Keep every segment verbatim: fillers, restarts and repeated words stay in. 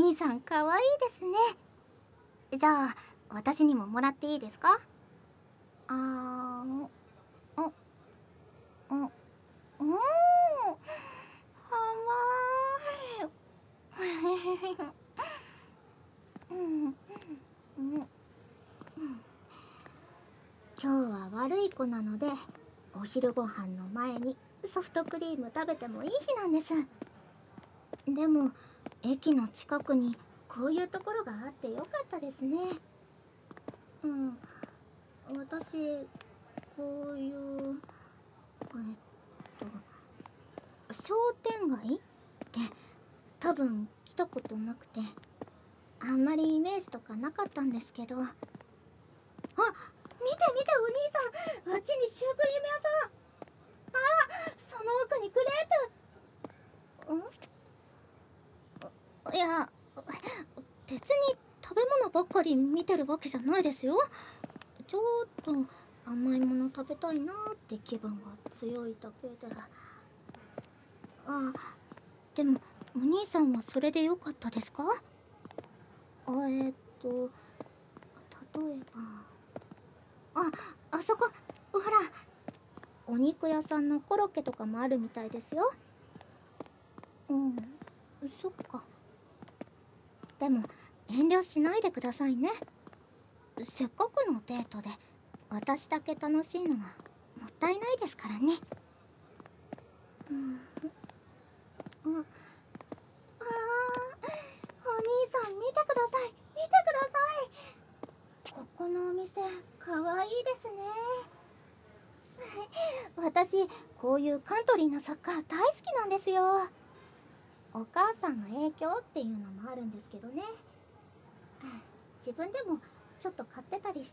兄さんかわいいですね。じゃあ私にももらっていいですか？あーん、う、う、うん、はわーい。うん、うん、うん。今日は悪い子なので、お昼ご飯の前にソフトクリーム食べてもいい日なんです。でも駅の近くにこういうところがあってよかったですね。うん、私こういうえっと商店街って多分来たことなくて、あんまりイメージとかなかったんですけど。あ、見て見てお兄さん、あっちにシュークリーム屋さん。あ、その奥にクレープ。ん、いや、別に食べ物ばっかり見てるわけじゃないですよ。ちょっと甘いもの食べたいなーって気分が強いだけで。あ、でもお兄さんはそれでよかったですか？あ、えっと例えば、あ、あそこほら、お肉屋さんのコロッケとかもあるみたいですよ。うん、そっか。でも遠慮しないでくださいね。せっかくのデートで私だけ楽しいのはもったいないですからね。うん、うん、あー、お兄さん見てください、見てください。ここのお店かわいいですね。私こういうカントリーなサッカー大好きなんですよ。お母さんの影響っていうのもあるんですけどね。自分でもちょっと買ってたりして。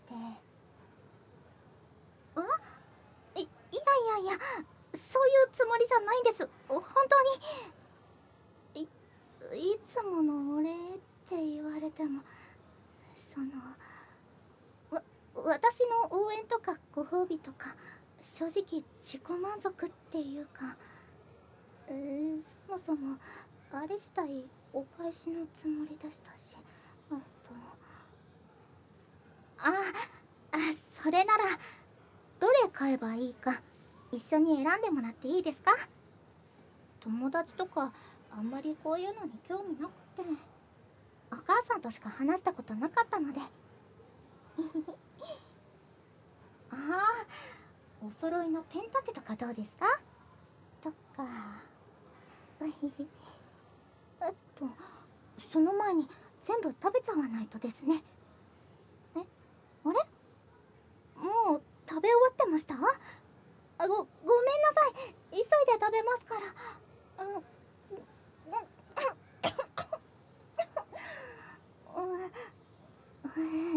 あ、い、いやいやいや、そういうつもりじゃないんです、本当に。い、いつものお礼って言われても、その、わ、私の応援とかご褒美とか正直自己満足っていうか、えー、そもそもあれ自体お返しのつもりでしたし、えっと、ああ、それならどれ買えばいいか一緒に選んでもらっていいですか？友達とかあんまりこういうのに興味なくて、お母さんとしか話したことなかったので。ああ、お揃いのペン立てとかどうですか？とか。えっとその前に全部食べちゃわないとですね。え、あれ、もう食べ終わってました？あ、ご、ごめんなさい。急いで食べますから。うん、うん、うん、